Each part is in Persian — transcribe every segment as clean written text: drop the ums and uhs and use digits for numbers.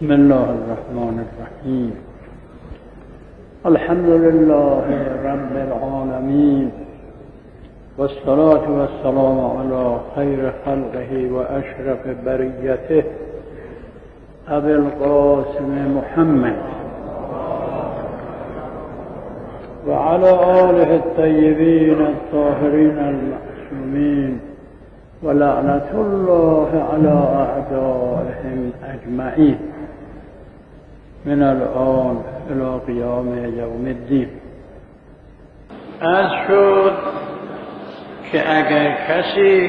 بسم الله الرحمن الرحیم. الحمد لله رب العالمین والصلاة والسلام علی خیر خلقه و اشرف بریته ابی القاسم محمد و علی آله الطیبین الطاهرین المعصومین و لعنت الله علی اعدائهم اجمعین من الان الی قیام یوم الدین. عرض شد که اگر کسی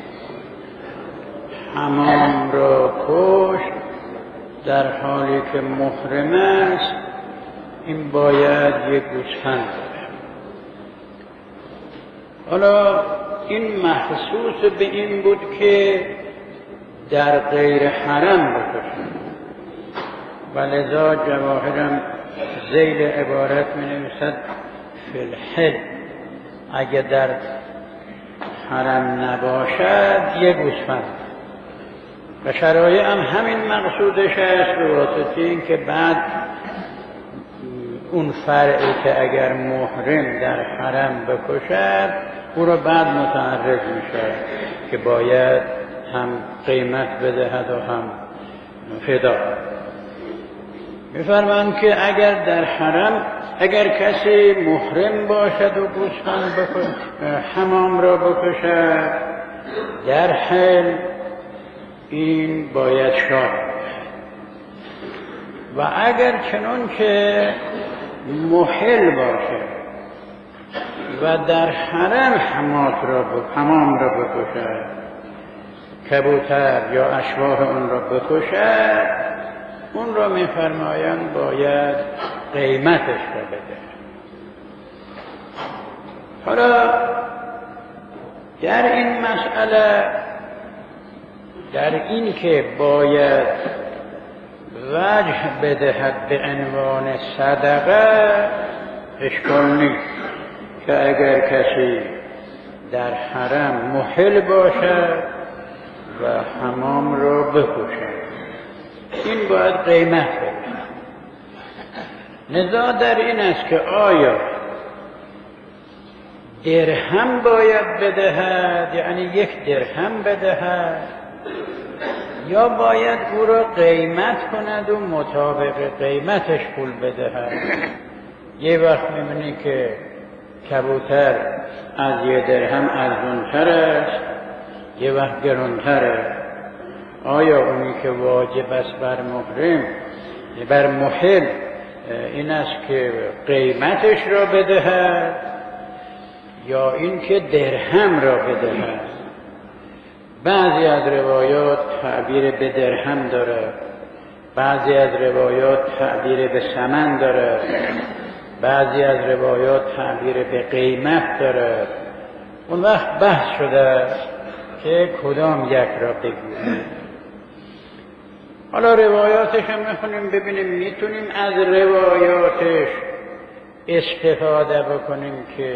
حمام را کشت در حالی که محرم است، این باید یک گوسفند بده. حالا این مخصوص به این بود که در غیر حرم بکشند و لذا جواهرم ذیل عبارت می نویسد فی الحل، اگه در حرم نباشد یک گوسفند. و شرایع هم همین مقصودش است، به واسطه این که بعد اون فرعی که اگر محرم در حرم بکشد او را بعد متعرض میشه که باید هم قیمت بدهد و هم فدا. میفرمایند که اگر در حرم اگر کسی محرم باشد و گوسفند حمام را بکشد، در حل این باید شاه. و اگر چنان که محل باشد و در حرم حمام را بکشد، کبوتر یا اشباح اون را بکشد، اون را می‌فرمایند باید قیمتش را بده. حالا در این مسئله، در این که باید وجه بدهد به عنوان صدقه، اشکال نیست که اگر کسی در حرم محل باشد و حمام را بکشد، این باید قیمت بده. نزاع در این است که آیا درهم باید بدهد، یعنی یک درهم بدهد، یا باید او را قیمت کند و مطابق قیمتش پول بدهد. یه وقت می‌بینی که کبوتر از یه درهم ارزان‌تر است، یه وقت گران‌تره. آیا اونی که واجب است بر محل این است که قیمتش را بدهد یا این که درهم را بدهد؟ بعضی از روایات تعبیر به درهم داره، بعضی از روایات تعبیر به ثمن داره، بعضی از روایات تعبیر به قیمت داره. اون وقت بحث شده است که کدام یک را بگوییم. حالا روایاتش هم میخونیم ببینیم میتونیم از روایاتش استفاده بکنیم که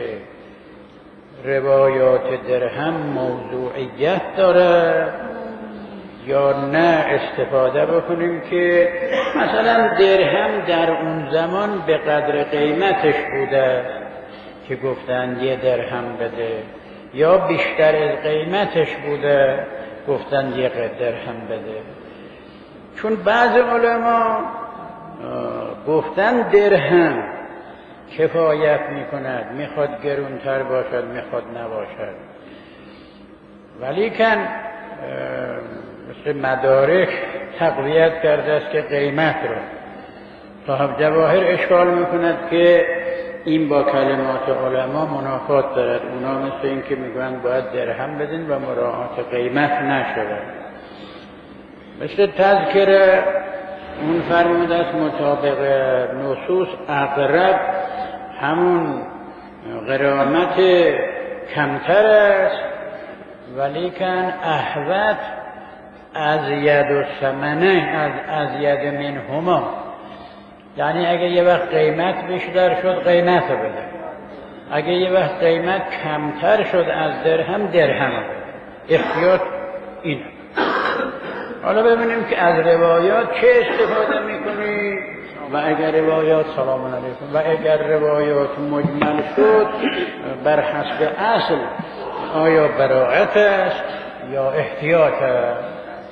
روایات درهم موضوعیت داره، یا نه استفاده بکنیم که مثلا درهم در اون زمان به قدر قیمتش بوده که گفتن یه درهم بده، یا بیشتر از قیمتش بوده گفتن یه درهم بده. چون بعض علما گفتن درهم کفایت میکند، میخواد گرونتر باشد میخواد نباشد، ولیکن مثل مدارک تقویت کرده است که قیمت را. صاحب جواهر اشکال میکند که این با کلمات علما منافات دارد. اونا مثل این که میگویند باید درهم بدین و مراعات قیمت نشود. مثل تذکره اون فرموده است مطابق نصوص اقرب همون غرامت کمتر است، ولیکن احوط ازید و ثمنه از ازید منهما، یعنی اگه یه وقت قیمت بیشتر شد قیمت رو بده، اگه یه وقت قیمت کمتر شد از درهم رو بده. احتیاط اینه. حالا ببینیم که از روایات چه استفاده میکنی و اگر روایات سلام علیکم و اگر روایات مجمل شد بر حسب اصل آیا براعت است یا احتیاط است.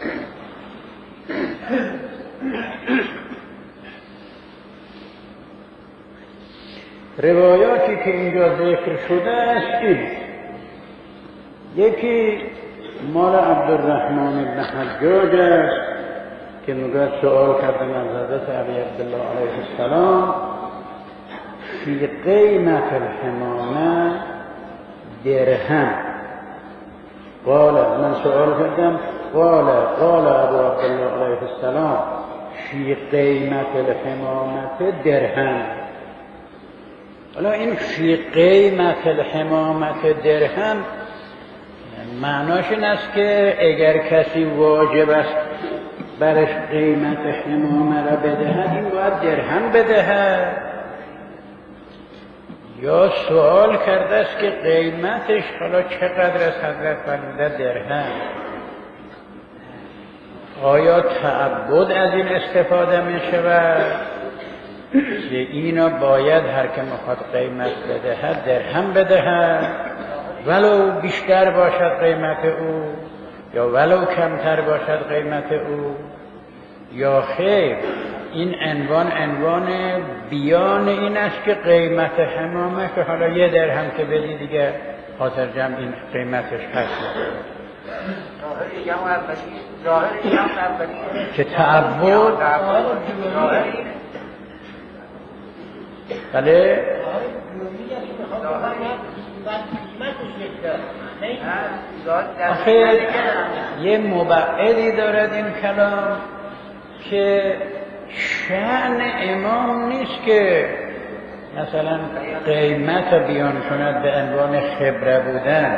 روایاتی که اینجا ذکر شده است این یکی مال عبدالرحمن بن حجاج است که میگه سؤال کردن از حضرت علی عبدالله علیه السلام فی قیمت الحمامه درهم. قال من سؤال کردم قال ابو عبدالله علیه السلام فی قیمت الحمامه درهم. حالا این فی قیمت الحمامه درهم معناش این است که اگر کسی واجب است برش قیمت حمامه را بدهد این باید درهم بدهد، یا سوال کرده است که قیمتش حالا چقدر است حضرت فرموده درهم. آیا تعبد از این استفاده می شود که اینا باید هر که میخواد قیمت بدهد درهم بدهد ولو بیشتر باشد قیمت او یا ولو کمتر باشد قیمت او، یا خیر این عنوان بیان این است که قیمت حمامه که حالا یه درهم که بدی دیگه خاطر جمع این قیمتش هست که تعبد بله آخه یه مبعدی دارد این کلام که شأن امام نیست که مثلا قیمت بیان کند به عنوان خبره بودن.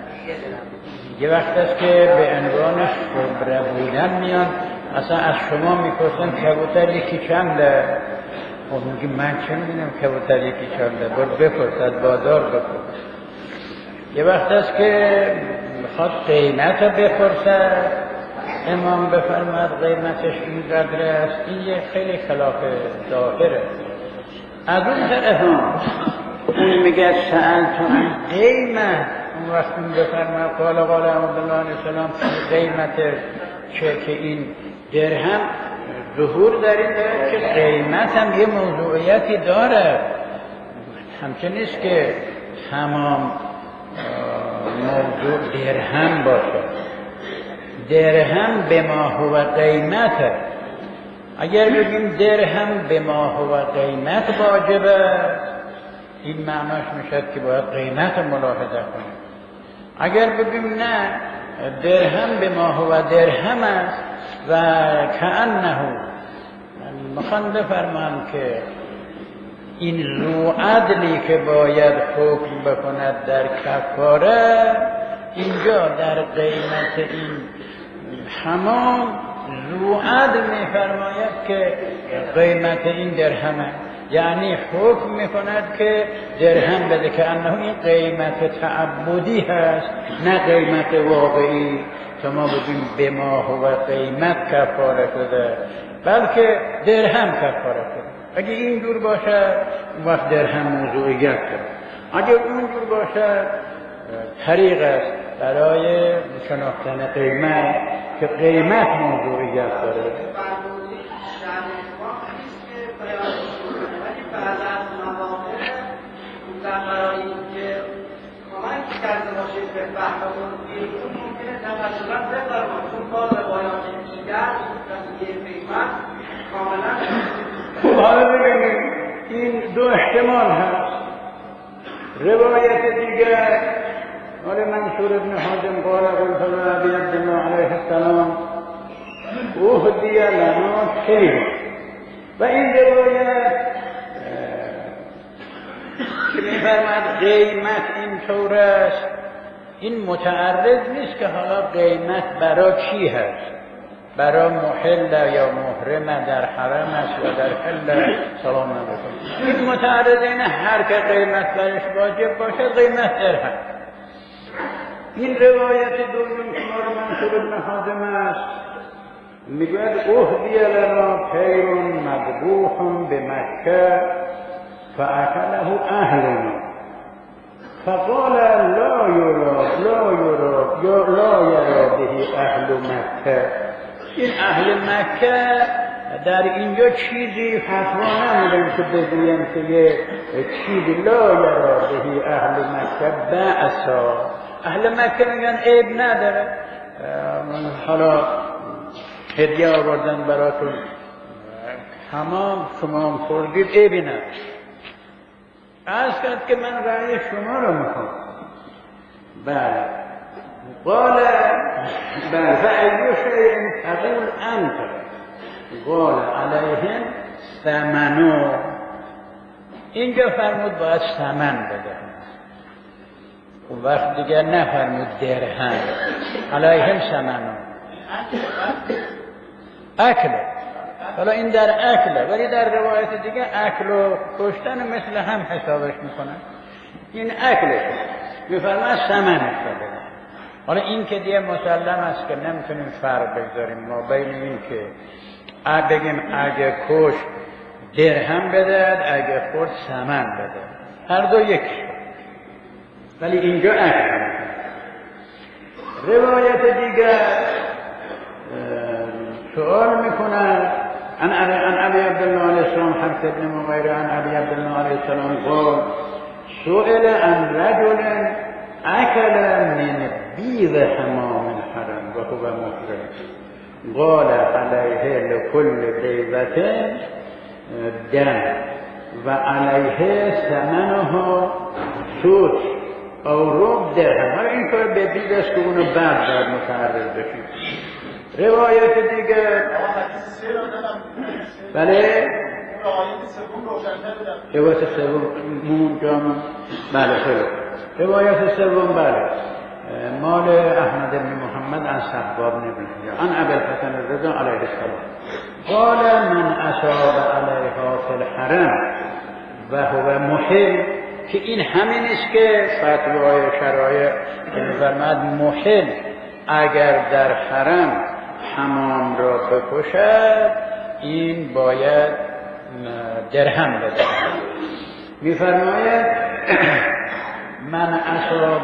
یه وقت است که به عنوان خبره بودن میان اصلا از شما میپرسن کبوتر یکی چنده؟ خب میگی من چه میدونم کبوتر یکی چنده؟ برو بپرس از بازار بپرس. یه وقت است که میخواد قیمت بپرسد امام بفرماد قیمتش اینقدر است. این یه خیلی خلاف ظاهره. از اون طرف اون میگه سألت عن قیمت، اون وقت بفرماد قال عبدالله علیه السلام قیمت که این درهم ظهور در این داره که قیمت هم یه موضوعیتی داره. همچنین نیست که تمام موضوع درهم باشه. درهم به ما هو قیمته. اگر بگیم درهم به ما هو قیمت واجبه این معناش میشد که باید قیمت ملاحظه کنیم. اگر بگیم نه درهم به ما هو درهم است و کأنه میخوان بفرمان که این ذو عدلی که باید حکم بکند در کفاره اینجا در قیمت این حمام ذو عدل میفرماید که قیمت این درهمه، یعنی حکم میکند که درهم بده که انه این قیمت تعبدی هست نه قیمت واقعی که ما بگیم به ما هو قیمت کفاره شده، بلکه درهم کفاره شده. اگه این جور باشه وقت درهم موضوعیت داره. اگه اون جور باشه طریق است برای شناختن قیمت که قیمت موضوعیت داره. خب حالا ببینیم این دو احتمال هست. روایت دیگر مال منصور ابن حازم قال قلت لأبي عبد الله علیه السلام اهدی لنا شیء، و این روایت که میفرماد قیمت این طور است این متعرض نیست که حالا قیمت برای کی هست، برای محل یا محرم در حرم است یا در حل سلام علیکم. این متعرض اینه هر که قیمت برش واجب باشه قیمت درهم. این روایت دوم که مال منصور ابن حازم است میگوید اهدی لنا طیر مذبوح بمکه فاکله اهلنا فقال لا یرا به اهل مکه. این اهل مکه در اینجا چیزی فتوا نمیدن که بگویم که یه چیزی لا یرا به اهل مکه بأسا. اهل مکه میگن عیب نداره، حالا هدیه آوردن براتون تمام شما هم خوردید عیبی نداره. عرض کرد که من رأی شما رو میخوام. بله قال بله فأی شیء تقول انت قال علیهم ثمنو. اینجا فرمود باید ثمن بده، اون وقت دیگر نفرمود درهم. علیهم ثمنو اکله. حالا این در اکله، ولی در روایت دیگه اکل و کشتن مثل هم حسابش میکنن. این اکلش میفرماید ثمنش بده. حالا این که دیگه مسلم است که نمیتونیم فرق بگذاریم ما بین این که بگیم اگه کش درهم بده، اگه خورد ثمن بده، هر دو یک. ولی اینجا اکل. روایت دیگر سؤال میکنن عن ابي عبد الله عليه السلام حفص بن مغيرة عن ابي عبد الله عليه السلام قال سئل عن رجل اكل من بيض حمام حرم وهو محرم قال عليه لكل بيضة دم وعليه ثمنه سوس او ربع درهم. حالا این کار به دید است که اونو بعد باید متعرض بشیم. روایت دیگه بله روایت سوم جامع بله خیلی روایت سوم بله مال احمد بن محمد عن صحباب بن عن ابي الحسن الرضا علیه السلام قال من اصاب علیها فی الحرم و هو محل. که این همین است که فتوای شرایع که می‌فرماید محل اگر در حرم حمام را بکشد این باید درهم بده. می‌فرماید من اصاب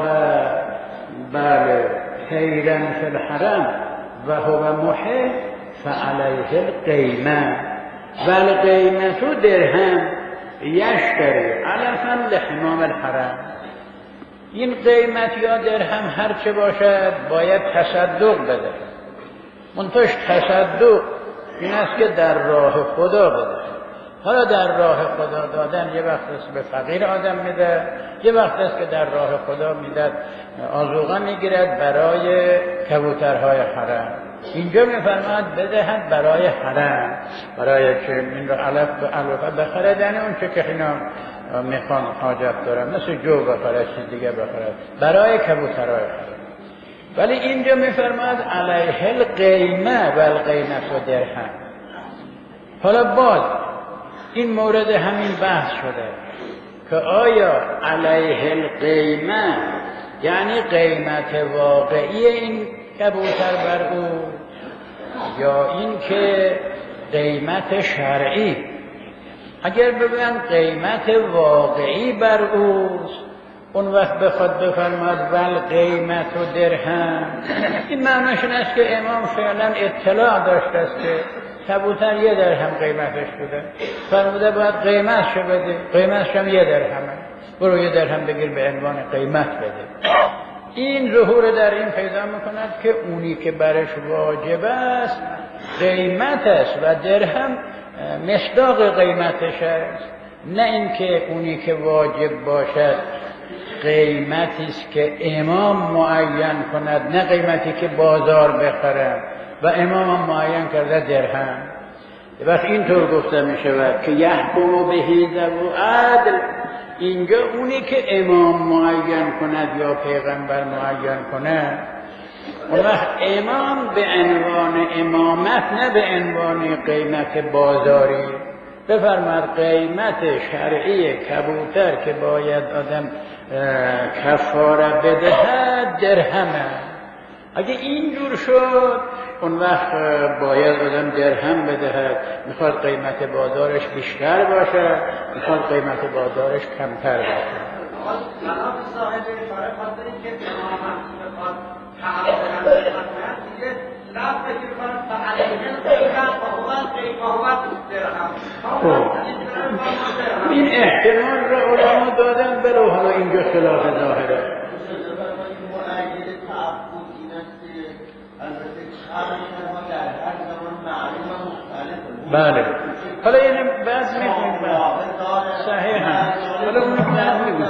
بله خیرا فی الحرم و هو محل فعلیه القیمه و القیمه درهم یشتری علفا لحمام الحرم. این قیمت یا درهم هر چه باشد باید تصدق بده. منتش تصدق این است که در راه خدا بده. حالا در راه خدا دادن یه وقت است به فقیر آدم میده، یه وقت است که در راه خدا میدد آذوقه میگیرد برای کبوترهای حرم. اینجا میفرماید بدهد برای حرم، برای که این رو علف بخرد، یعنی اون چه که اینا میخوان حاجت دارن مثل جو بخرد چیز دیگه بخرد برای کبوترهای حرم. ولی اینجا میفرماید علیه القیمه و القیمه و درهم. حالا باز این مورد همین بحث شده که آیا علیه القیمه یعنی قیمت واقعی این کبوتر بر او یا این که قیمت شرعی. اگر بگویم قیمت واقعی بر اوست اون وقت بخواد بفرماد ول قیمت و درهم، این معنیش این است که امام فعلا اطلاع داشته است که کبوتر یه درهم قیمتش بوده، فرموده باید قیمتش بده، قیمتش هم یه درهمه، برو یه درهم بگیر به عنوان قیمت بده. این ظهور در این پیدا میکند که اونی که برش واجب است قیمت است و درهم مصداق قیمتش است، نه اینکه اونی که واجب باشد قیمتی است که امام معین کند، نه قیمتی که بازار بخرد و امام هم معین کرده درهم. وقت اینطور گفته می شود که یحکم بهی ذو عدل، اینجا اونی که امام معین کند یا پیغمبر معین کند، اون وقت امام به عنوان امامت نه به عنوان قیمت بازاری. بفرماد قیمت شرعی کبوتر که باید آدم کفاره بدهد درهمه. اگه اینجور شد اون وقت باید آدم درهم بدهد. میخواد قیمت بازارش بیشتر باشه، میخواد قیمت بازارش کمتر باشه. کلام صاحب اشاره خاطر اینکه تماما میخواد تعامل دیگه لفظ بگیر کنم فعلیه قیمت و هو درهم. این احتمال را علما دادن، برو حالا اینجا خلاف ظاهره. بله حالا یعنی بعض میگیم صحیح هست، حالا اون بعد میگیم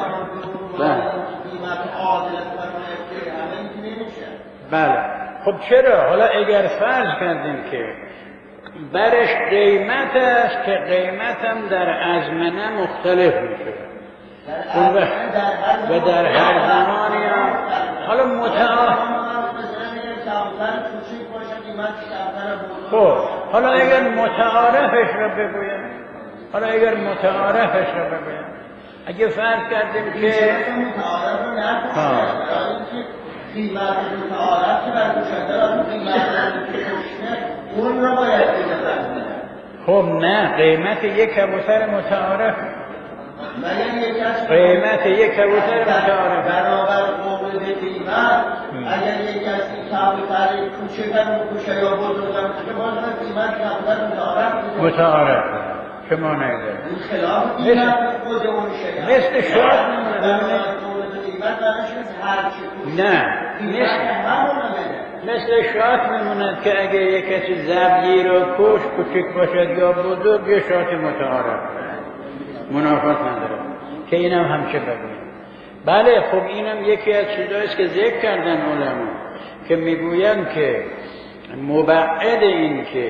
بله. خب چرا؟ حالا اگر فرض کردیم که برش قیمت است که قیمت هم در ازمنه مختلف میشه اون وقت و در هر زمانی هم حالا خب حالا اگر متعارفش را بگویم، اگه فرض کردیم که قیمت متعارف که بر گوشنده را اون را باید بگذارد. خب نه، قیمت یک کبوتر متعارف، قیمت یک کبوتر متعارف برابر قابل قیمت. اگر یک از این کبوتر کوچکتر کوچه یا بزرگتر که باید قیمت کبوتر متعارف که ما نگذاریم این خلاف قیمت خود اون شیعه مثل شاد نمونه نه مثل شات میموند که اگه یک کسی ذبیحی رو کش کوچک باشد یا بزرگ یه شات متعارف منافات نداره که اینم همچه بگویم. بله خب اینم یکی از چیزاییست که ذکر کردن علما که میگویند که مبعد این که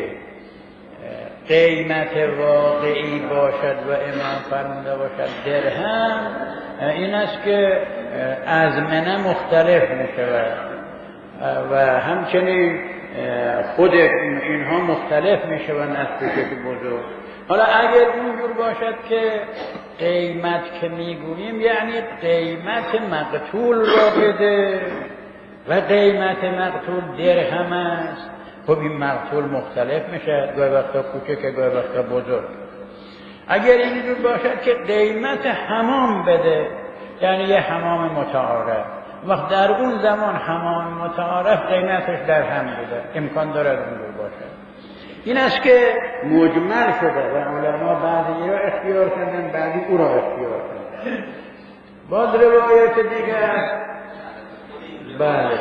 قیمت واقعی باشد و امام فرموده باشد درهم، این است که ازمنه مختلف میشود و همچنین خود اینها مختلف میشوند از کوچک بزرگ. حالا اگر اونجور باشد که قیمت که میگوییم یعنی قیمت مقتول را بده و قیمت مقتول درهم است، خب این مقتول مختلف میشه، گاهی وقتا کوچک گاهی وقتا بزرگ. اگر اینجور باشد که قیمت حمام بده یعنی یه حمام متعارف، وقت در اون زمان حمام متعارف قیمتش در هم بوده، امکان دارد اونجور باشد. این است که مجمل شده و علما بعضی را اختیار کردن، بعضی او را اختیار کردن. باز روایت دیگر بله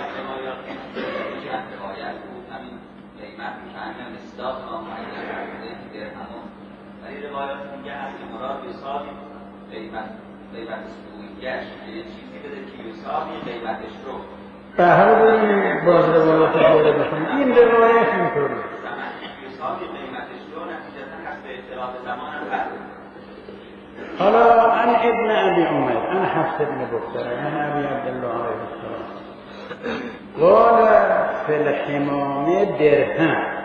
ولی روایات میگه از که مراد یساوی قیمت سویگش یه چیزی بده که یساوی قیمتش رو به هر بودیم باز روایات دوره بخونیم. این روایت اینطوری یساوی قیمتش رو نتیجتا حسب اختلاف زمان هم هست. حالا عن ابن ابي عمر عن حفص بن بكر عن ابي عبد الله عليه السلام قال في الحمام درهم.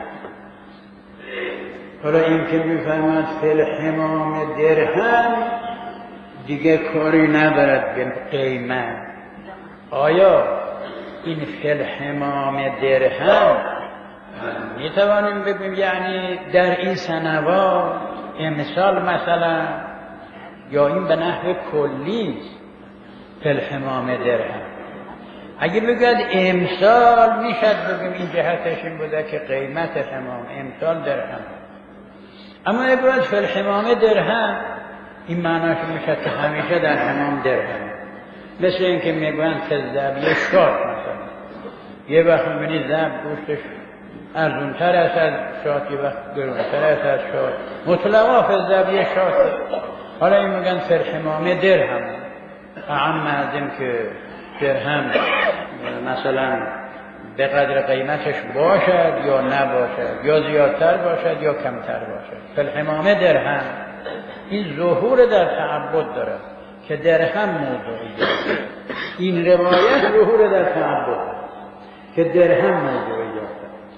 حالا این که میفهمد فی الحمام درهم دیگه کاری ندارد به قیمت. آیا این فی الحمام درهم میتوانیم بگیم یعنی در این سنوات امسال مثلا، یا این به نحو کلی فی الحمام درهم؟ اگه بگید امسال میشد بگیم این جهتش این بوده که قیمت حمام امسال درهم. اما اگه باید فی الحمام درهم این معناش میشد که همیشه در حمام درهم. مثل این که میگویند که ذبیه شاد مثلا، یه وقت میبینید ذب گوشتش ارزونتر است از شاد، یه وقت گرونتر است از شاد، مطلقا فی ذبیه شاد. حالا این میگن فی الحمام درهم، اعم از این که درهم مثلا به قدر قیمتش باشد یا نباشد، یا زیادتر باشد یا کمتر باشد. فی الحمام درهم این ظهور در تعبد دارد که درهم موضوعیت. این روایت ظهور در تعبد که درهم موضوعیت.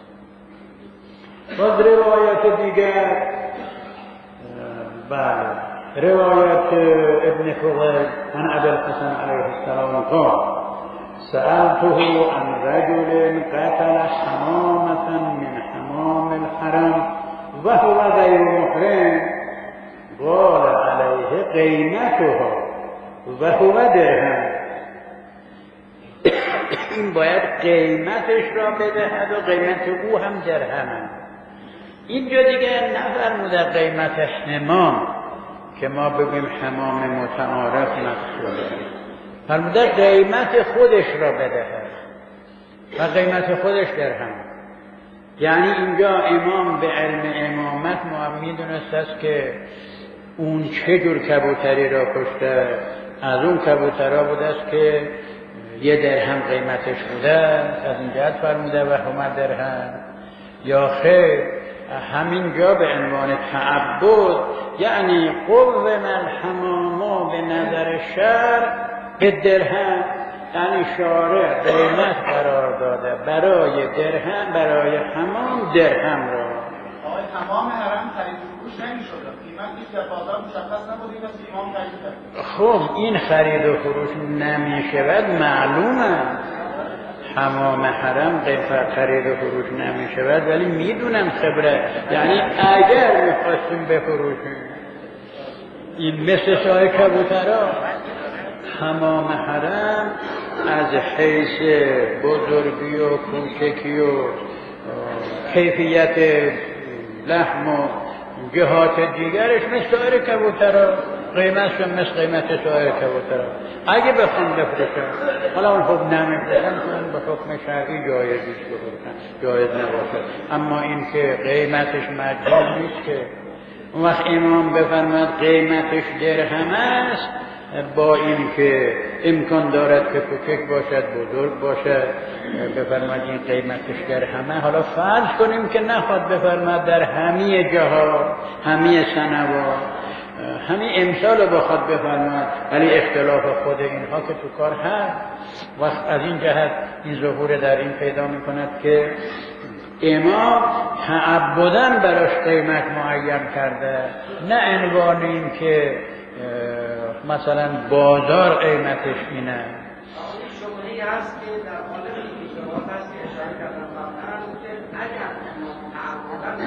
باز روایت دیگر بله روایت ابن فضیل عن ابی الحسن علیه السلام قال سألته عن رجل قتل حمامة من حمام الحرم وهو غير محرم قال عليه قیمتها وهو درهم. این باید قیمتش را بدهد و قیمت او هم درهم. اینجا دیگه نفرموده قیمت حمام که ما بگیم حمام متعارف مقصوده، فرموده قیمت خودش را بدهد و قیمت خودش درهم. یعنی اینجا امام به علم امامت ما میدونست است که اون چه جور کبوتری را کشته. از اون کبوترها بوده است که یه درهم قیمتش بوده، از این جهت فرموده و هم درهم. یا خیر همین جا به عنوان تعبد، یعنی قوم الحمام به نظر شرع به درهم، یعنی شارع قیمت قرار داده برای درهم، برای حمام درهم را. حمام حرم خرید و فروش نمی‌شد، قیمتش در بازار مشخص نبود، این واسه امام خرید. خب این خرید و فروش نمی‌شود، معلومه حمام حرم قیمت خرید و فروش نمی‌شود، ولی میدونم خبره، یعنی اگر می‌خواستیم بفروشیم این مثل سایر کبوترها، حمام حرم از حیث بزرگی و کوچکی و کیفیت لحم و جهات دیگرش مثل سایر کبوترها، قیمتش مثل قیمت سایر کبوترها. اگه بخوام بفروشم، حالا اون خب نمی‌فروشم چون به حکم شرعی جایزش بفروشم، جایز نباشه، اما این که قیمتش مجبور نیست که اون وقت امام بفرماد قیمتش درهم است، با این که امکان دارد که کوچک باشد بزرگ باشد بفرماد این قیمتش درهمه. حالا فرض کنیم که نخواد بفرماد در همه جاها، همه سنوات، همه امثال رو بخواد بفرماد، ولی اختلاف خود اینها که تو کار هست. وقت از این جهت این ظهور در این پیدا می کند که امام تعبداً براش قیمت معین کرده، نه عنوان این که مثلا بازار قیمتش اینه. شغلی هست که در حال اشتباهات هست که اشاره کردم قبلا که اگر تعبداً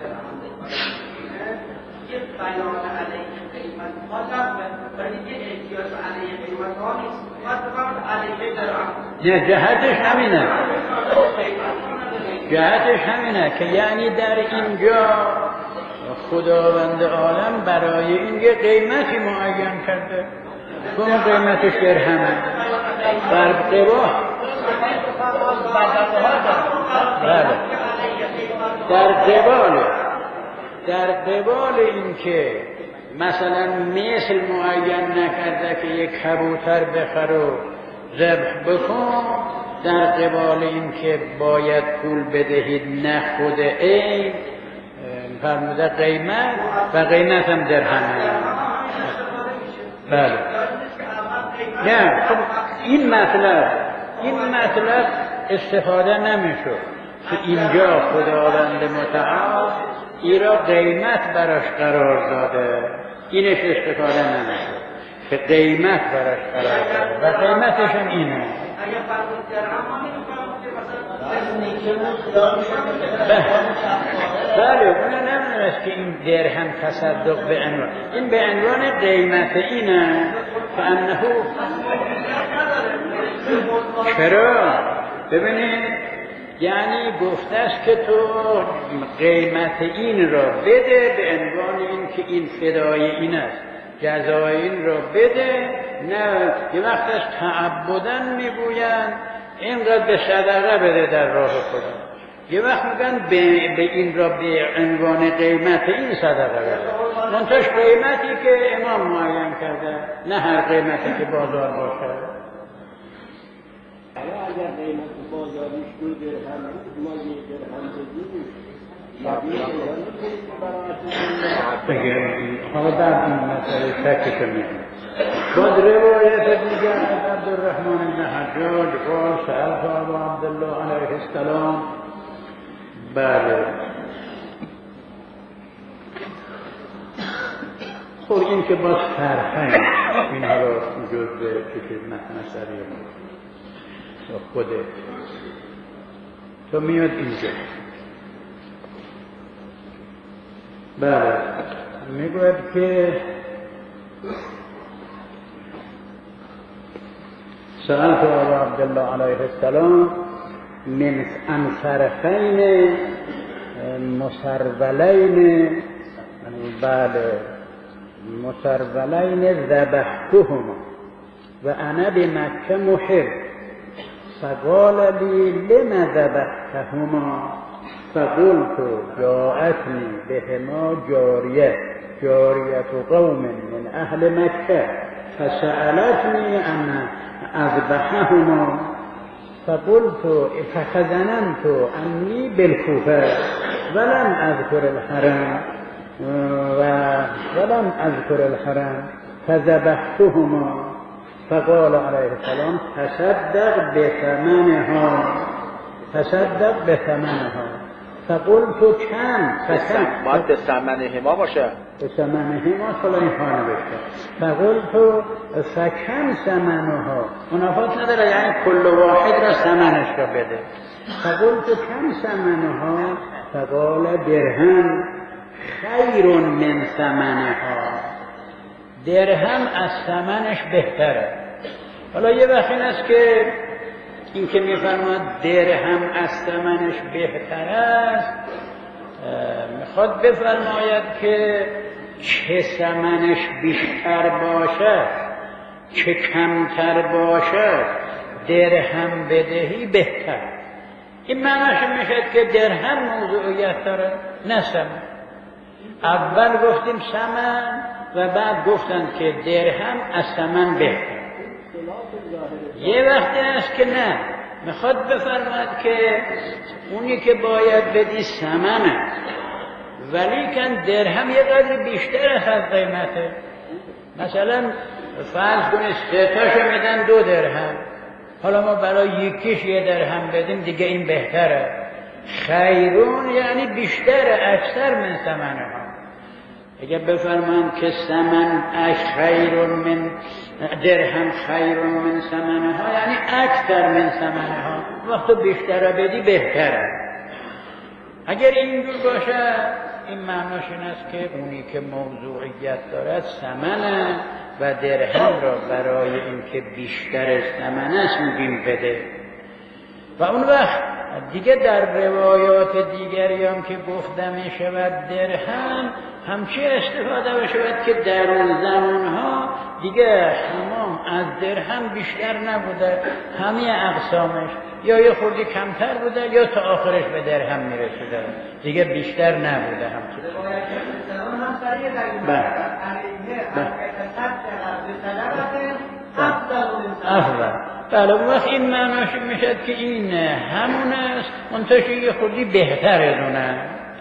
یه بیان علیه قیمت ها لغوه، ولی یه احتیاج علیه قیمت ها نیست، باید بفرد علیه درهم. نه جهتش همینه، جهتش همینه که یعنی در اینجا خداوند عالم برای این یه قیمتی معین کرده که اون قیمتش درهمه. در قبال در قبال این که مثلا مثل معین نکرده که یک کبوتر بخر و ذبح بکن، در قبال این که باید پول بدهید نه خود عین فرموده قیمت و قیمت هم درهمه. بله نه خب این مطلب استفاده نمیشد که اینجا خداوند متعال این را قیمت براش قرار داده، اینش استفاده نمیشد که قیمت براش قرار داده و قیمتش هم اینه. بله اون نمیدونست که این درهم تصدق به عنوان این به عنوان قیمت اینه که انه چرا ببینید یعنی گفته است که تو قیمت این را بده به عنوان این که این فدای این است، جزای این را بده. نه یه وقت از تعبدن میگویند اینقدر به صدقه بده در راه خدا، یه وقت میگن به این را به عنوان قیمت این صدقه بده، منتش قیمتی که امام معین کرده، نه هر قیمتی که بازار باشه. اگر قیمت بازاریش 2 درهم بود ما 1 درهم بدیم. حالا در این مسئله شکش میکنم. باز روایت دیگر از عبدالرحمن بن حجاج قال سألت ابا عبدالله علیه السلام. بله خب این که باز فرهنگ این ها را جز به چیز مسئله بود. خودت تو میاد اینجا. بله میگوید که سألت ابا عبدالله علیه السلام من انصرفین مسرولین، بله مسرولین ذبحتهما و انا بمکه محر فقال لی لم ذبحتهما فقلت جاءتني بهما جاریة قوم من اهل مکه فسألتني ان اذبحهما فقلت فظننت انی بالكوفة ولم اذكر الحرم فذبحتهما فقال عليه السلام تصدق بثمنها فقلت كم باید به ثمنهما باشه، به ثمنهما فلان خانه بشه. فقلت فکم ثمنها، منافات نداره یعنی کل واحد را ثمنش را بده. فقلت کم ثمنها فقال درهم خیر من ثمنها، درهم از ثمنش بهتره. حالا یه وقت این است که این که میفرماد درهم از ثمنش بهتر است، میخواد بفرماید که چه ثمنش بیشتر باشد چه کمتر باشد درهم بدهی بهتر. این معناش میشد که درهم موضوعیت داره نه ثمن. اول گفتیم ثمن و بعد گفتند که درهم از ثمن بهتر. یه وقتی است که نه، میخواد بفرماید که اونی که باید بدی ثمن است ولیکن درهم یه قدر بیشتر از قیمته. مثلا فرض کنید 3 تاشو میدن 2 درهم، حالا ما برای یکیش 1 درهم بدیم دیگه این بهتره. خیرون یعنی بیشتر اکثر من ثمنها. اگر بفرمان که ثمن خیر من درهم خیر من ثمنها یعنی اکثر من ثمنها، وقتی بیشتر بدی بهتره. اگر اینجور باشه این معناش این است که اونی که موضوعیت دارد ثمن و درهم را برای اینکه بیشتر ثمن است میگیم بده. و اون وقت دیگه در روایات دیگری هم که گفته می شود درهم همچی استفاده بشود که در اون زمانها دیگه حمام از درهم بیشتر نبوده، همه اقسامش یا یه خورده کمتر بوده یا تا آخرش به درهم می رسیده، دیگه بیشتر نبوده. همچی افضل. بله اون وقت این معناش میشد که این همون است منتشر یه خودی بهتر از اونه.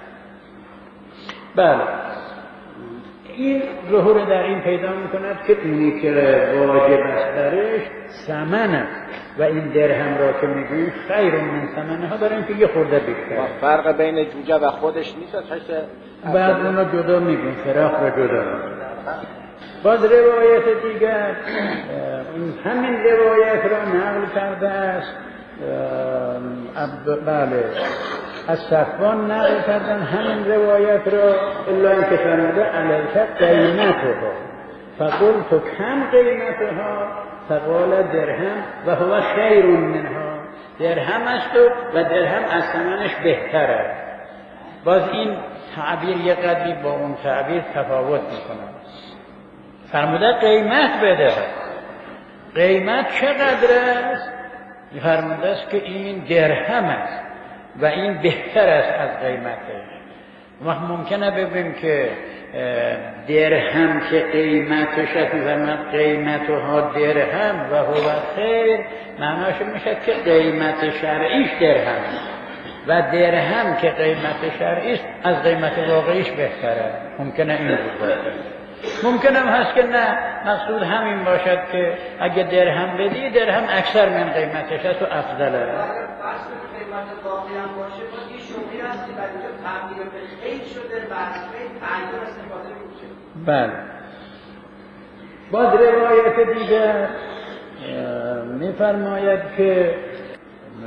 بله این ظهور در این پیدا میکند که اونی که واجب است درش ثمن است و این درهم را که میگوییم خیر من ثمنها برای اینکه یه خورده بیشتر. فرق بین جوجه و خودش نیست بعد اونا جدا میگیم، فراخ را جدا میگیم. باز روایت دیگر همین روایت را نقل کرده است بله از صفوان نقل کردن همین روایت را الا اینکه فرموده علیک قیمتها فقلت کم قیمتها فقال درهم و هو خیر منها، درهم است و درهم از ثمنش بهتره. باز این تعبیر یک قدری با اون تعبیر تفاوت میکنه. فرموده قیمت بده، قیمت چقدر است؟ فرموده است که این درهم است و این بهتر است از قیمتش. وقت ممکنه ببینیم که درهم که قیمتش است، فرمود قیمتها درهم و هو خیر، معناش میشه که قیمت شرعیش درهم و درهم که قیمت شرعیش از قیمت واقعیش بهتره. ممکنه این باشه. ممکن هم هست که نه، مقصود همین باشد که اگه درهم بدی درهم اکثر من قیمتش هست و افضله. قیمت باقی هم باشه باید یه شغلی هستی و اینجا تغییر به خیلی شده و از خیلی تغییر استفاده میشه. بله باز روایت دیگر میفرماید که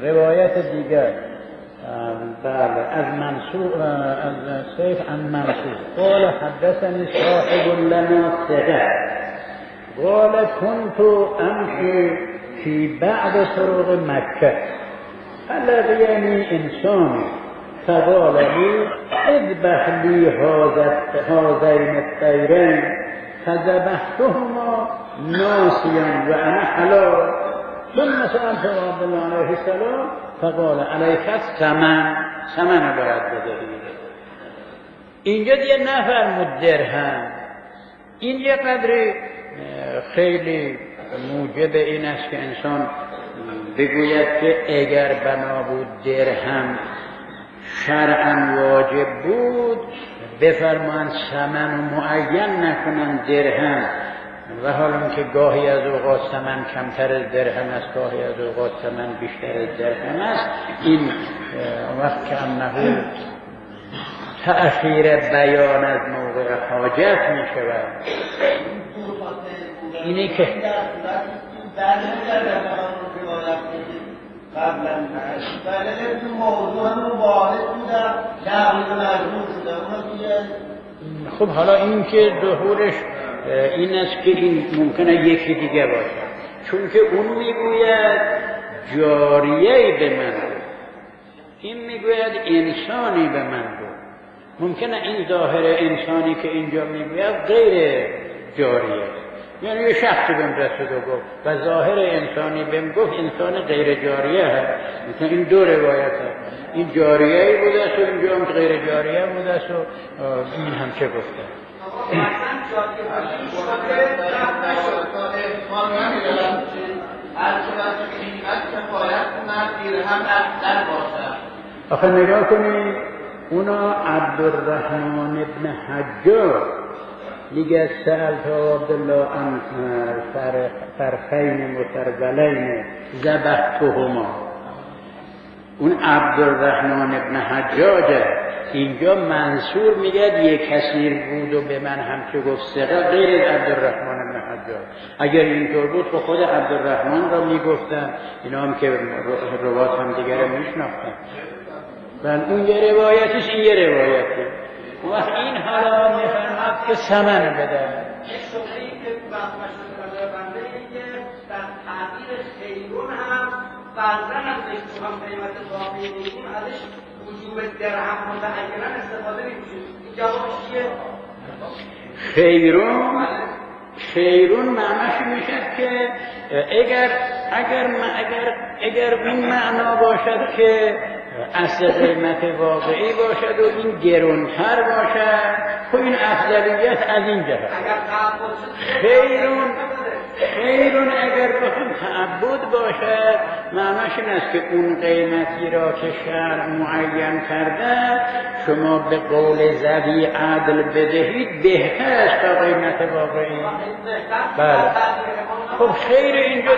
روایت دیگر بله از منصور از سیف عن منصور قال حدثني صاحب لنا ثقة قال كنت امشي في بعض طرق مكة فلقيني انسان فقال لي اذبح لي هذين الطيرين فذبحتهما ناسيا وانا حلال ثم سألت عبد الله عليه السلام فقال عليك الثمن ثمن باید بدهید. اینجا دیگه نفرمود درهم. این یه قدری خیلی موجب این است که انسان بگوید که اگر بنا بود درهم شرعاً واجب بود بفرمایند ثمن معین نکنند درهم، و حالا که گاهی از اوقات ثمن کمتر از درهم است، گاهی از اوقات ثمن بیشتر از درهم است، این وقت که انه تأخیر بیان از موقع حاجت می شود. اینی که خب حالا این که ظهورش این است که این ممکنه یکی دیگه باشه، چون که اون میگوید جاریه‌ای به من بود، این میگوید انسانی به من بود. ممکنه این ظاهر انسانی که اینجا میگوید غیر جاریه، یعنی یه شخصی بهم رسید و گفت و ظاهر انسانی بهم گفت انسان غیر جاریه هست. مثلا این دو روایت هست، این جاریه‌ای بوده است و اینجا هم غیر جاریه بوده است و این هم چه گفته. آخه نگاه کنید اونا عبدالرحمن ابن حجاج میگه سألت عبدالله عن فرخین مترولین ذبحتهما. اون عبدالرحمن ابن حجاجه. اینجا منصور میگه یک کسی بود و به من هم که گفت ثقه غیر عبدالرحمن ابن حجاج. اگر اینطور بود خب خود عبدالرحمن را میگفتن، اینا هم که روات هم دیگر را میشناختن. بل اون یه روایتش این یه روایتی. و این حالا میفرماد که ثمن بده. یک شغلی که بحث بنده این که در تعبیر خیرون هم فرزن ازش تو هم قیمت واقعی میگیم ازش وجوب درهم متعیناً استفاده میکنیم. این جوابش چیه؟ خیرون معناش میشه که اگر این معنا باشد که اصل قیمت واقعی باشد و این گرونتر باشد، خب این افضلیت از این جهت. خیرون اگر بخوام تعبد باشد معناش این است که اون قیمتی را که شرع معین کرده شما به قول ذوی عدل بدهید بهتر است تا قیمت واقعی. بله. خب خیر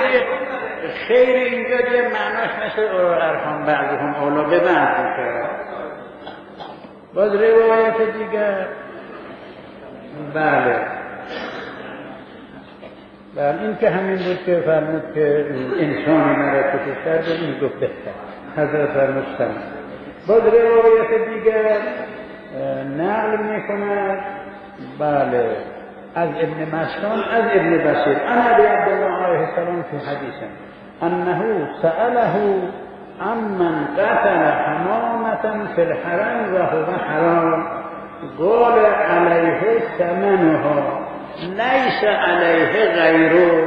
اینجا دیگه معناش مثل ارحام بعضهم اولا به بعض میشه. باز روایت دیگر بله این که همین بود که فرمود که انسانی مرا کشتر به این گفت بهتر حضرت فرمود سمت. باز روایت دیگر نقل میکند بله از ابن مسعود از ابن بصیر عن ابی عبدالله علیه السلام فی حدیثه انه سأله عمن قتل حمامة في الحرم وهو حرام قال عليه ثمنها لیس علیه غیره.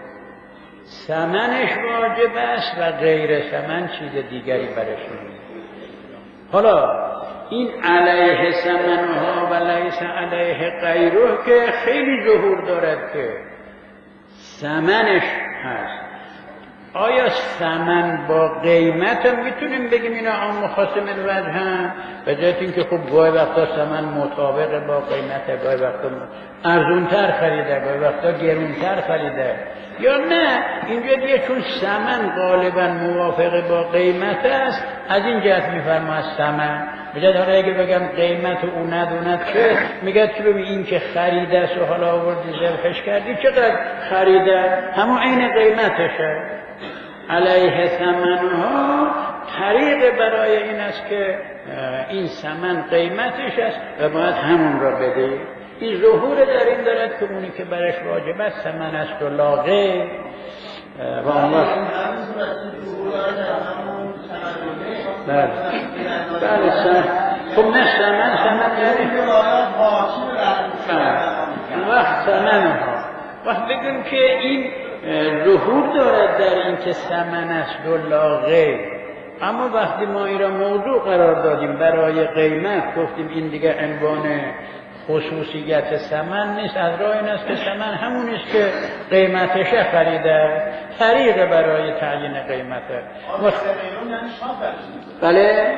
ثمنش واجب است و غیر ثمن چیز دیگری برش نیست. حالا این علیه ثمنها و لیس علیه غیره که خیلی ظهور دارد که ثمنش هست. آیا ثمن با قیمت هم میتونیم بگیم اینا عام مخاصم الوجه هم؟ به جای اینکه خب گاهی وقتا ثمن مطابق با قیمت، گاهی وقتا ارزونتر خریده، گاهی وقتا گرونتر خریده، یا نه اینجا دیگه چون ثمن غالبا موافق با قیمت است از این جهت میفرماید ثمن. بجد حالا اگه بگم قیمت او ندوند که میگه که ببین این که خریده است و حالا آوردی ذبحش کردی چقدر خریده همون عین قیمتشه. علیه ثمنها طریق برای این است که این ثمن قیمتش است و باید همون را بده. این ظهور در این دارد که اونی که برش واجب است ثمن است و لاغه و اون وقت بله خب نه ثمن یعنی اون وقت ثمنها وقت بگیم که این ظهور دارد در این که ثمن است و لاغه، اما وقتی ما این را موضوع قرار دادیم برای قیمت گفتیم این دیگه عنوان خصوصیت ثمن نیست، از راه این است که ثمن همون است که قیمتش خریده، طریق برای تعیین قیمته. بله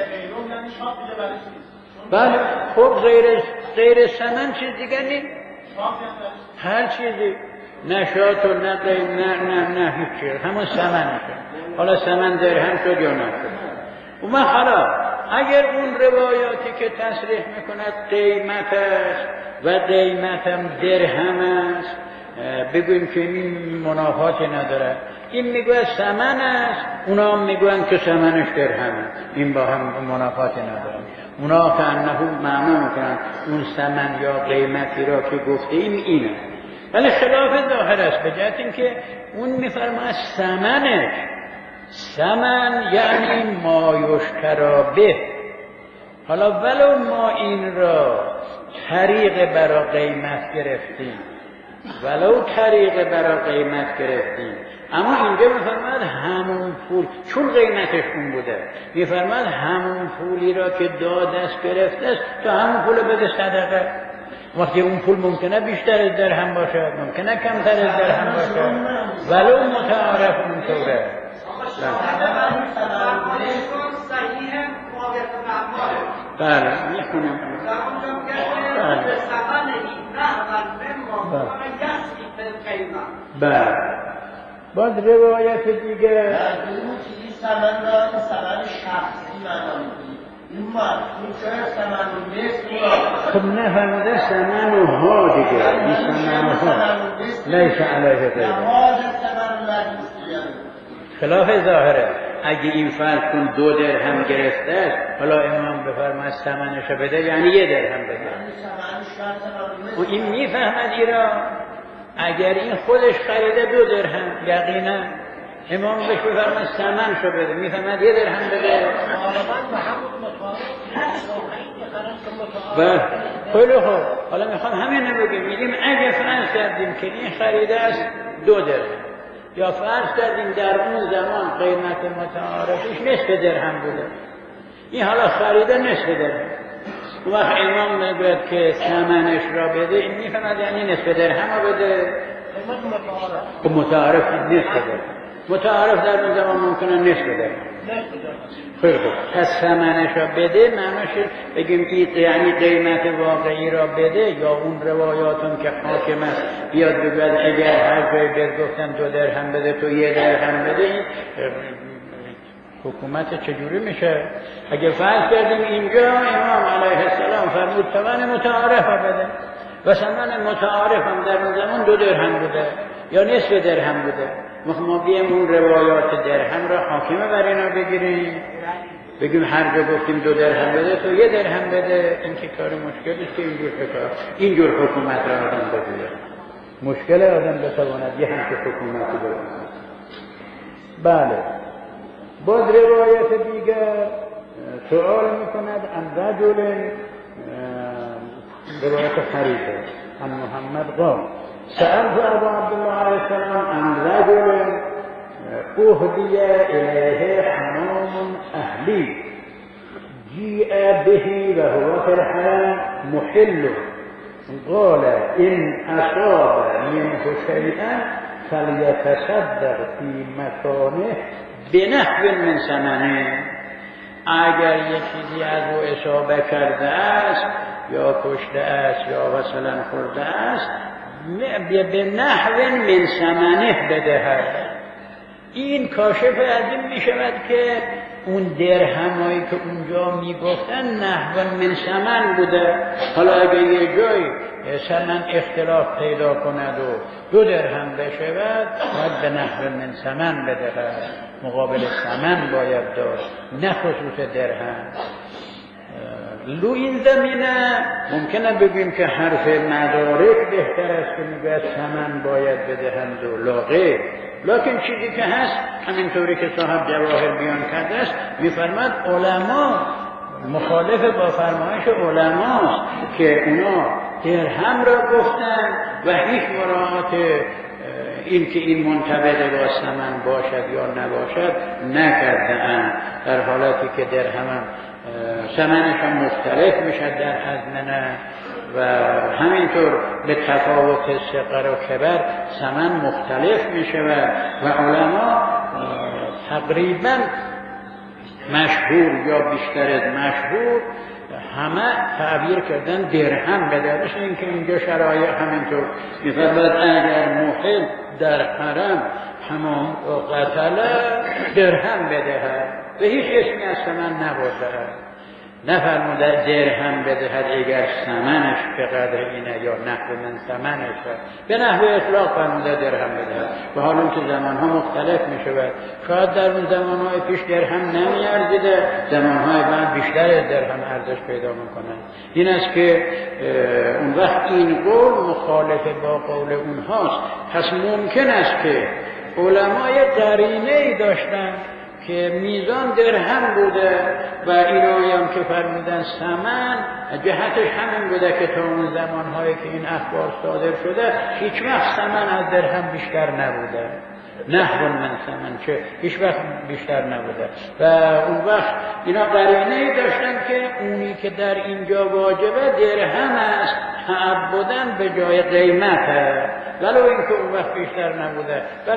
بله خب غیر ثمن چیز دیگه نیست، هر چیزی نشات و نه هیچی همون ثمنشه. حالا ثمن درهم شد یا نشد. و حالا اگر اون روایاتی که تصریح میکند قیمت است و قیمتم درهم است بگویم که این منافاتی نداره، این میگوید ثمن است اونا هم میگویند که ثمنش درهم است، این با هم منافاتی نداره. اونا که انه معنا میکنند اون ثمن یا قیمتی را که گفته اینه، ولی خلاف ظاهر است به جهت اینکه اون میفرماید ثمنش، ثمن یعنی ما یشتری به. حالا ولو ما این را طریق برای قیمت گرفتیم، اما اینجا میفرماید همون پول، چون قیمتش اون بوده، میفرماید همون پولی را که داد است گرفته است تو همون پول بده صدقه. وقتی اون پول ممکنه بیشتر از درهم باشه، ممکنه کمتر از درهم باشه، ولو متعارف اونطوره. بله میخونم. بله باید روایت دیگه ثمن را ثمن شخصی معنا می‌کنی. این چرا ثمن نیست؟ خب نه فرموده ثمن ها دیگه، این ثمن ها لیس علیه غیره، خلاف ظاهره. اگه این فرض کن 2 درهم گرفته است، حالا امام بفرماید ثمنش بده یعنی 1 درهم بده. و این میفهمد ایرا اگر این خودش خریده 2 درهم یقینا امام بهش بفرماید ثمنشو بده، میفهمد 1 درهم بده. بله خیلی خوب. حالا میخوام همین رو بگیم، میگیم اگه فرض کردیم که این خریده است 2 درهم، یا فرض کردیم در اون زمان قیمت متعارفش نصف درهم بوده، این حالا خریده نصف درهم، وقت امام میگوید که ثمنش را بده، این میفهمد یعنی نصف درهم را بده. خب متعارف نصف درهم، متعارف در اون زمان ممکنه نصف درهم. خیلی خوب، پس ثمنش را بده معناش بگیم که یعنی قیمت واقعی را بده، یا اون روایاتون که حاکم است بیاد بگوید اگر هر جای بهت گفتن 2 درهم بده تو 1 درهم بده، این حکومت چجوری میشه؟ اگه فرض کردیم اینجا امام علیه السلام فرمود ثمن متعارف را بده و ثمن متعارف هم در اون زمان 2 درهم بوده یا نصف درهم بوده، ما بیایم اون روایات درهم را حاکمه بر اینا بگیریم، بگیم هر جا گفتیم 2 درهم بده تو 1 درهم بده، این که کار مشکلی است که اینجور حکومت را آدم بگیره. مشکل آدم بتواند یه همچه حکومتی بگیره. بله باز روایت دیگر سؤال میکند عن رجل، روایت خریده عن محمد قال سألت ابا عبدالله علیه السلام عن رجل اهدی الیه حمام اهلی جیء به و هو فی الحرم محل قال ان اصاب منه شیئا فلیتصدق فی مکانه بنحو من ثمنه. اگر یک چیزی از او اصابه کرده است یا کشته است یا مثلا خورده است به نحو من ثمنه بدهد. این کاشف از این می شود که اون درهمایی که اونجا می گفتن نحو من ثمن بوده. حالا اگر یه جایی ثمن اختلاف پیدا کند و 2 درهم بشود باید به نحو من ثمن بدهد، مقابل ثمن باید داد، نه خصوص درهم. لو این زمینه ممکنه بگیم که حرف مدارک بهتر است که میگوید ثمن باید بدهند و لا غیر، لکن چیزی که هست همینطوری که صاحب جواهر بیان کرده است، میفرماد علما مخالف با فرمایش علماست که اونا درهم را گفتن و هیچ مراعات این که این منطبق با ثمن باشد یا نباشد نکرده‌اند، در حالتی که درهم ثمنش هم مختلف میشد در ازمنه و همینطور به تفاوت صغر و کبر ثمن مختلف میشود و علما تقریبا مشهور یا بیشتر از مشهور همه تعبیر کردن درهم بدهش، این که اینجا شرایع همینطور میفرماید اگر محل در حرم حمام و قتله درهم بدهد و هیچ اسمی از ثمن نبرده، نفرموده درهم بدهد اگر ثمنش به قدر اینه یا نحو من ثمنش، به نحو اطلاق فرموده درهم بدهد. و حالا که زمانها مختلف می شود، شاید در اون زمانهای پیش درهم نمی ارزیده، زمانهای بعد بیشتر از درهم ارزش پیدا می کنند. این است که اون وقت این قول مخالف با قول اونهاست. پس ممکن است که علمای قرینه‌ای داشتن که میزان درهم بوده و اینایی هم که فرمودن ثمن جهتش همین بوده که تا اون زمانهایی که این اخبار صادر شده هیچ وقت ثمن از درهم بیشتر نبوده، نحو من ثمن چه هیچ وقت بیشتر نبوده و اون وقت اینا قرینه‌ای داشتن که اونی که در اینجا واجبه درهم است تعبداً به جای قیمته، ولو اینکه اون وقت بیشتر نبوده، ولی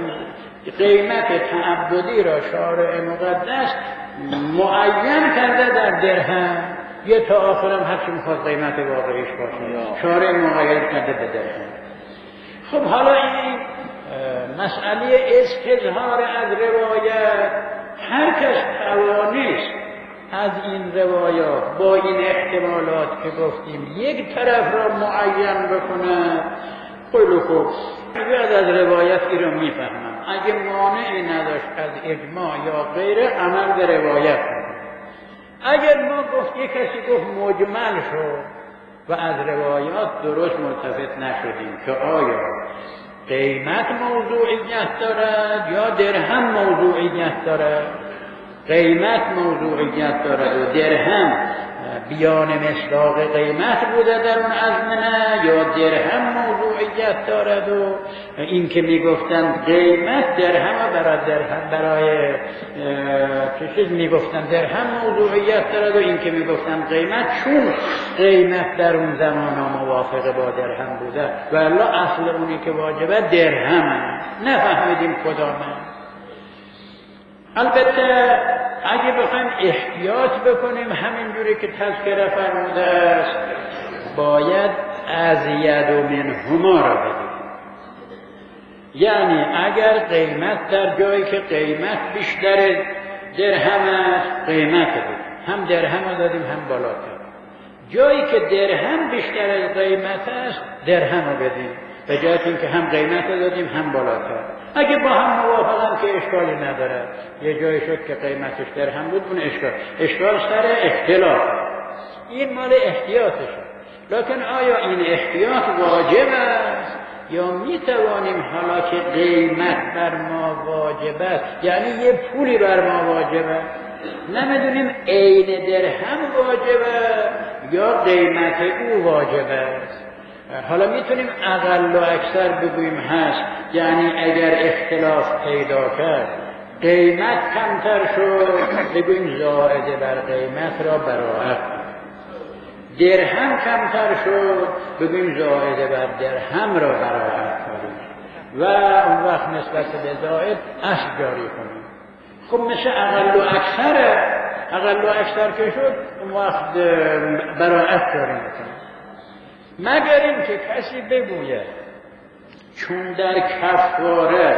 قیمت تعبدی را شارع مقدس معین کرده در درهم، یه تا آخرم هرچی میخواد قیمت واقعیش باشه شارع معین کرده به درهم. خب حالا این مسئله استظهار از روایت هر کس توانست از این روایات با این احتمالات که گفتیم یک طرف را معین بکنه، خیلی خوب بیاد از روایت ای را میفهمم، اگه مانعی نداشت از اجماع یا غیره عمل به روایت کنه. اگر ما گفت یک کسی گفت مجمل شد و از روایات درست ملتفت نشدیم که آیا قیمت موضوعیت دارد یا درهم موضوعیت دارد، قیمت موضوعیت دارد و درهم بیان مصداق قیمت بوده در اون ازمنه یا درهم موضوعیت دارد و این که میگفتن قیمت درهم برای چیز میگفتن درهم موضوعیت دارد و این که میگفتن قیمت چون قیمت در اون زمان موافق با درهم بوده و الا اصل اونی که واجبه درهم، نفهمیدیم کدامه. البته اگه بخوایم احتیاط بکنیم همینجوری که تذکره فرموده است باید از ید و منهما را بدیم، یعنی اگر قیمت در جایی که قیمت بیشتر درهم است قیمت بدیم، هم درهم دادیم هم بالاتر، جایی که درهم بیشتر از قیمت است درهم بدیم به جای اینکه هم قیمت دادیم هم بالاتر. اگه با هم موافقن که اشکالی نداره، یه جایی شد که قیمتش درهم بود اون اشکال سر اختلاف، این مال احتیاطشه. لکن آیا این احتیاط واجب است یا می توانیم حالا که قیمت بر ما واجب است، یعنی یه پولی بر ما واجب است، نمیدونیم عین درهم واجب است یا قیمت او واجب است، حالا میتونیم اقل و اکثر بگوییم هست، یعنی اگر اختلاف پیدا کرد قیمت کمتر شد بگوییم زائده بر قیمت را براعت، درهم کمتر شد بگوییم زائده بر درهم را براعت کنیم و اون وقت نسبت به زائد اصل جاری کنیم. خب مثل اقل و اکثر که شد اون وقت براعت جاری کنیم، مگر این که کسی بگوید چون در کفاره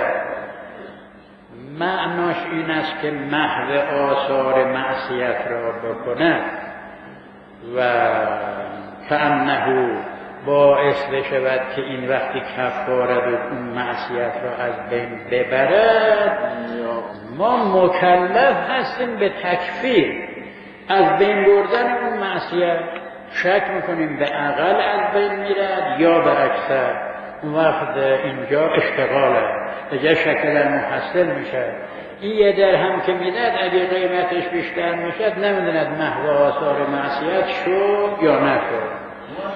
معناش این است که محو آثار معصیت را بکند و فانه باعث بشود که این وقتی کفارت و اون معصیت را از بین ببرد، ما مکلف هستیم به تکفیر از بین بردن اون معصیت. شک میکنیم به اقل از بین میرد یا به اکثر. اون وقت اینجا اشتغاله، اینجا شکل محصل میشه. این 1 درهم که میداد اگه قیمتش بیشتر میشد نمیدوند محو آثار معصیت شد یا نشد.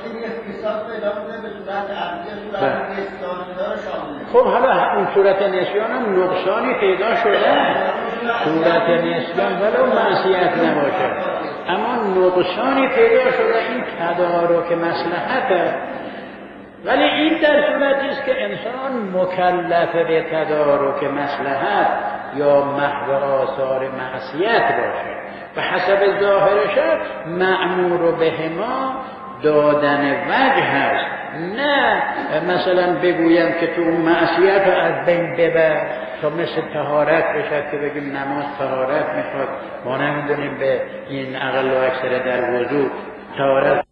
خب حالا اون صورت نسیان هم نقصانی پیدا شده، صورت نسیان ولو معصیت نباشه اما نقصانی پیدا شده، این تدارک مصلحته. ولی این در صورتی است که انسان مکلف به تدارک مصلحت یا محو آثار معصیت باشه و حسب ظاهرش مأمور بهما دادن وجه هست، نه مثلا بگویم که تو اون معصیت رو از بین ببر تا مثل طهارت بشد که بگیم نماز طهارت میخواد، ما نمیدونیم به این اقل و اکثر در وضو طهارت